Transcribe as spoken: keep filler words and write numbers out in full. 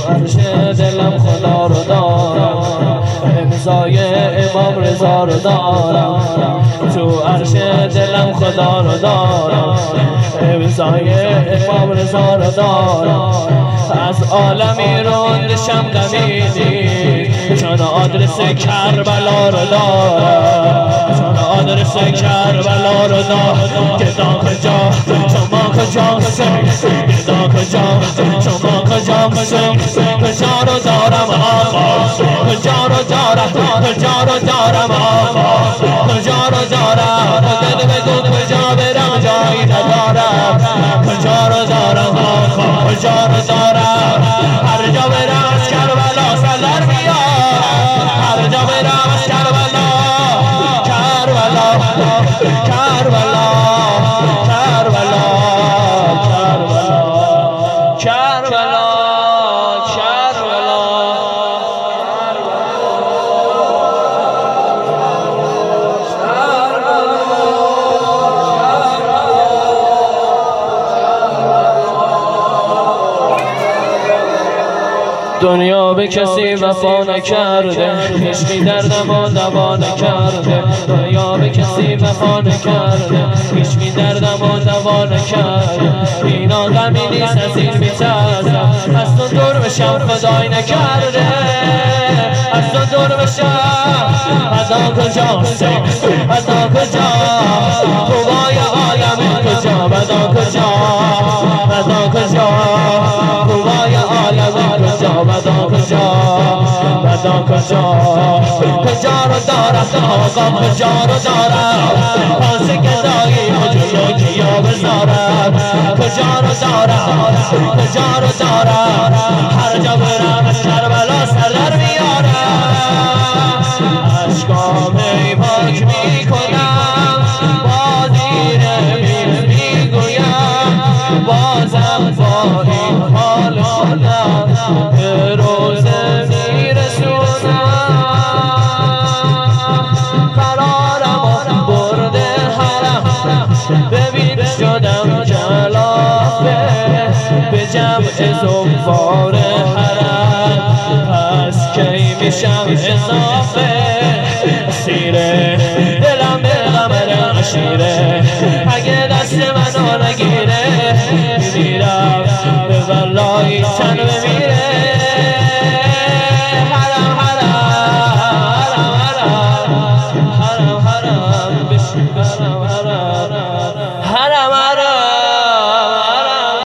عرش دلم خدا رو دارم، امضای امام رضا رو دارم. تو عرش دلم خدا رو دارم، امضای امام رضا رو دارم. از عالمی روندشم غمیدی، چون آدرس کربلا رو دارم، چون آدرس کربلا رو دارم. گدا کجا شما کجا گدا کجا شما کجا کجا رو دارم آقا، کجا رو دارم کجا رو دارم آقا، کجا رو دارم دل بگو کجا برم جایی ندارم، کجا رو دارم آقا کجا رو دارم. هر جا برم از کربلا سر میارم، هر جا برم از کربلا کربلا کربلا کربلا کربلا کربلا دنیا به کسی وفا نکرده، عشقی دردم و دوا نکرده. دنیا به کسی وفا نکرده، عشقی دردم و دوا نکرده. اینا غمی نیست از این میترسم، از تو دور بشم خدای نکرده، از تو دور بشم. عدا کجاست عدا کجا خوبای عالم کجا، عدا کجا عدا کجا خوبای عالم کجا، عدا کجا عدا کجا کجا رو دارم آقا، کجا رو دارم پاس گدایی و جلو کیا بذارم، کجا رو دارم کجا رو دارم. هر جا برم از کربلا سر در میارم، اشکام ای پاک میکنم، با زیر میز میگویم بازم با این حال خودم به روزه میرسونم. قرارم برده حرم، ببین شدم کلافه به جمع زنبار حرم، پس کی میشم اضافه. سیره دلم به غمر عشیره، اگه دست منو نگیره میرم به بلایی تن